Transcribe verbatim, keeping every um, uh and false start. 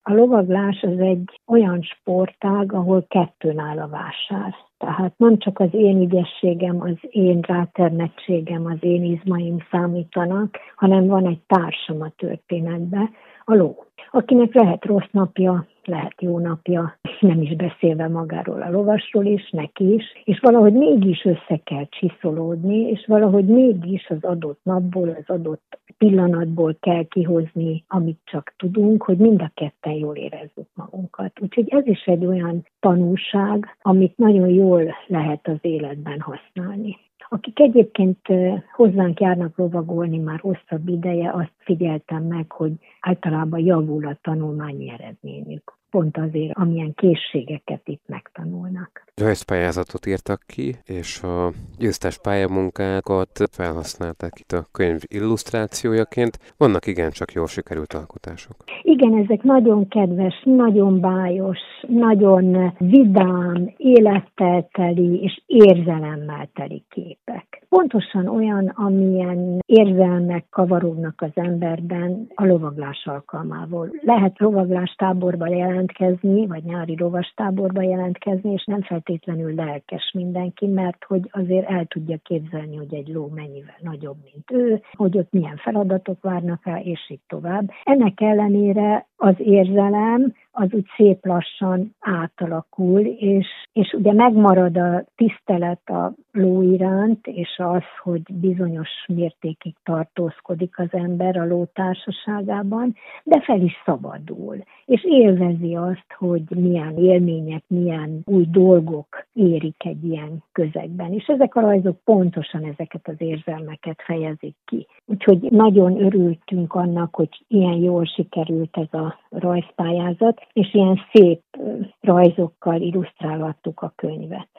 A lovaglás az egy olyan sportág, ahol kettőn áll a vásár. Tehát nem csak az én ügyességem, az én rátermettségem, az én izmaim számítanak, hanem van egy társam a történetben, a ló, akinek lehet rossz napja, lehet jó napja, nem is beszélve magáról a lovasról is, neki is, és valahogy mégis össze kell csiszolódni, és valahogy mégis az adott napból, az adott pillanatból kell kihozni, amit csak tudunk, hogy mind a ketten jól érezzük magunkat. Úgyhogy ez is egy olyan tanulság, amit nagyon jól lehet az életben használni. Akik egyébként hozzánk járnak lovagolni már hosszabb ideje, azt figyeltem meg, hogy általában javul a tanulmányi eredményük. Pont azért, amilyen készségeket itt megtanulnak. Rajzpályázatot írtak ki, és a győztes pályamunkákat felhasználták itt a könyv illusztrációjaként. Vannak igencsak jól sikerült alkotások. Igen, ezek nagyon kedves, nagyon bájos, nagyon vidám, élettel teli és érzelemmel teli képek. Pontosan olyan, amilyen érzelmek kavarodnak az emberben a lovaglás alkalmával. Lehet lovaglást-táborba jelentkezni, vagy nyári lovastáborba jelentkezni, és nem feltétlenül lelkes mindenki, mert hogy azért el tudja képzelni, hogy egy ló mennyivel nagyobb, mint ő, hogy ott milyen feladatok várnak rá, és így tovább. Ennek ellenére az érzelem az úgy szép lassan átalakul, és, és ugye megmarad a tisztelet a ló iránt, és az, hogy bizonyos mértékig tartózkodik az ember a ló társaságában, de fel is szabadul, és élvezi azt, hogy milyen élmények, milyen új dolgok érik egy ilyen közegben. És ezek a rajzok pontosan ezeket az érzelmeket fejezik ki. Úgyhogy nagyon örültünk annak, hogy ilyen jól sikerült ez a rajzpályázat, és ilyen szép rajzokkal illusztrálhattuk a könyvet.